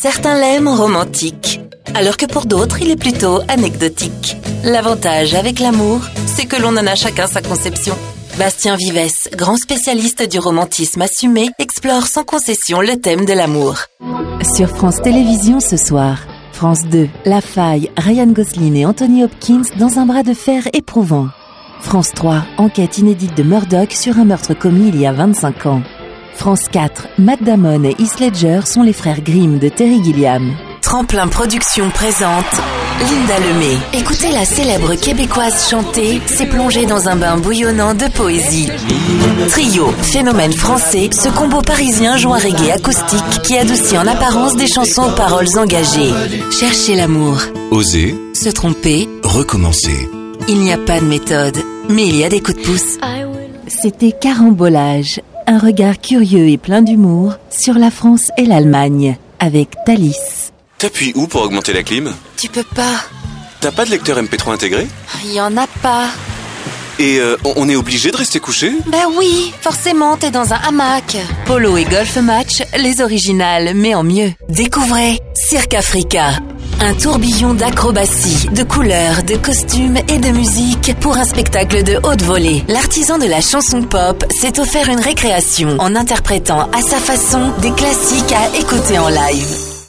Certains l'aiment romantique, alors que pour d'autres, il est plutôt anecdotique. L'avantage avec l'amour, c'est que l'on en a chacun sa conception. Bastien Vivès, grand spécialiste du romantisme assumé, explore sans concession le thème de l'amour. Sur France Télévisions ce soir, France 2, La Faille, Ryan Gosling et Anthony Hopkins dans un bras de fer éprouvant. France 3, enquête inédite de Murdoch sur un meurtre commis il y a 25 ans. France 4, Matt Damon et Heath Ledger sont les frères Grimm de Terry Gilliam. Tremplin Productions présente Linda Lemay. Écoutez la célèbre québécoise chanter, s'est plongée dans un bain bouillonnant de poésie. Trio, phénomène français, ce combo parisien joue un reggae acoustique qui adoucit en apparence des chansons aux paroles engagées. Cherchez l'amour. Oser. Se tromper. Recommencer. Il n'y a pas de méthode, mais il y a des coups de pouce. C'était Carambolage, un regard curieux et plein d'humour sur la France et l'Allemagne, avec Thalys. T'appuies où pour augmenter la clim? Tu peux pas. T'as pas de lecteur MP3 intégré? Il y en a pas. Et on est obligé de rester couché? Ben oui, forcément, t'es dans un hamac. Polo et Golf Match, les originales, mais en mieux. Découvrez Cirque Africa. Un tourbillon d'acrobatie, de couleurs, de costumes et de musique pour un spectacle de haute volée. L'artisan de la chanson pop s'est offert une récréation en interprétant à sa façon des classiques à écouter en live.